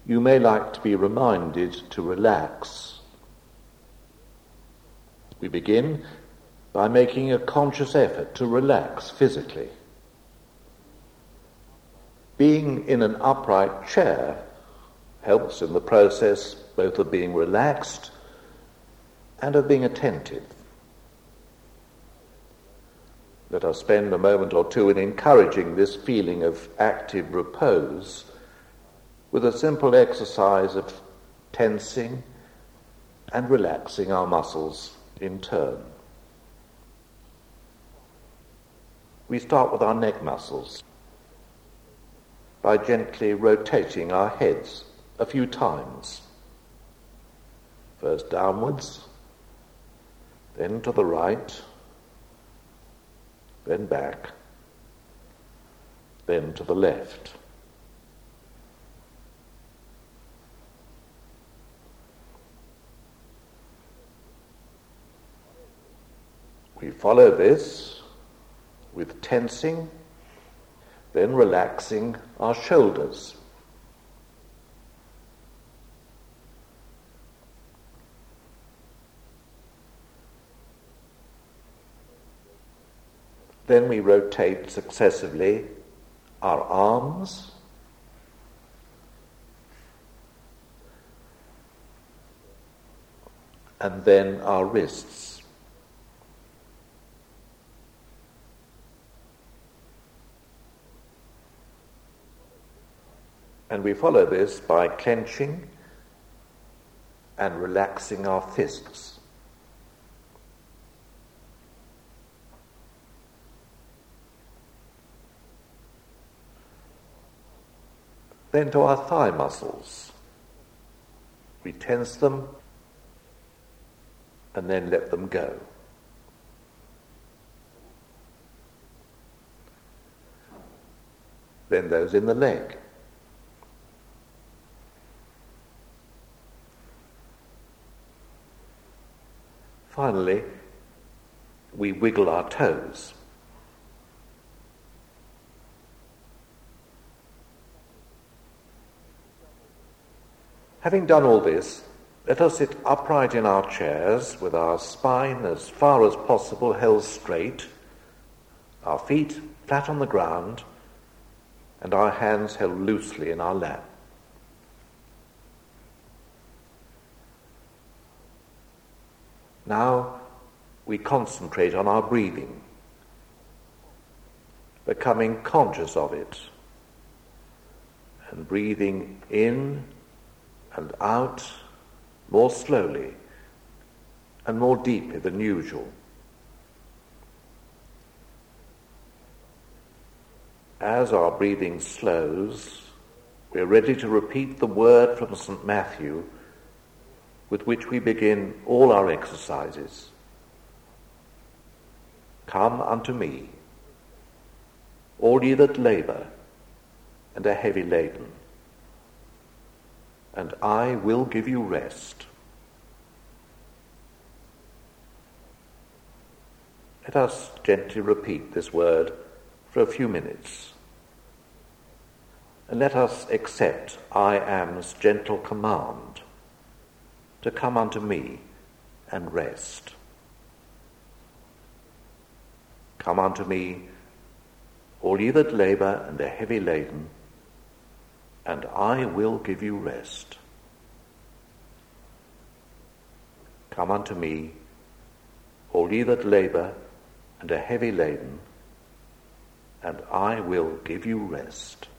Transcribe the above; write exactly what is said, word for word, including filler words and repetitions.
you may like to be reminded to relax. We begin by making a conscious effort to relax physically. Being in an upright chair helps in the process both of being relaxed and of being attentive. Let us spend a moment or two in encouraging this feeling of active repose with a simple exercise of tensing and relaxing our muscles in turn. We start with our neck muscles by gently rotating our heads a few times. First downwards, then to the right, then back, then to the left. We follow this with tensing, then relaxing our shoulders. Then we rotate successively our arms, and then our wrists. And we follow this by clenching and relaxing our fists. Then to our thigh muscles. We tense them and then let them go. Then those in the leg. Finally, we wiggle our toes. Having done all this, let us sit upright in our chairs with our spine as far as possible held straight, our feet flat on the ground, and our hands held loosely in our lap. Now we concentrate on our breathing, becoming conscious of it, and breathing in and out more slowly and more deeply than usual. As our breathing slows, we are ready to repeat the word from Saint Matthew with which we begin all our exercises. Come unto me, all ye that labour and are heavy laden, and I will give you rest. Let us gently repeat this word for a few minutes, and let us accept I am's gentle command to come unto me and rest. Come unto me, all ye that labour and are heavy laden, and I will give you rest. Come unto me, all ye that labour and are heavy laden, and I will give you rest.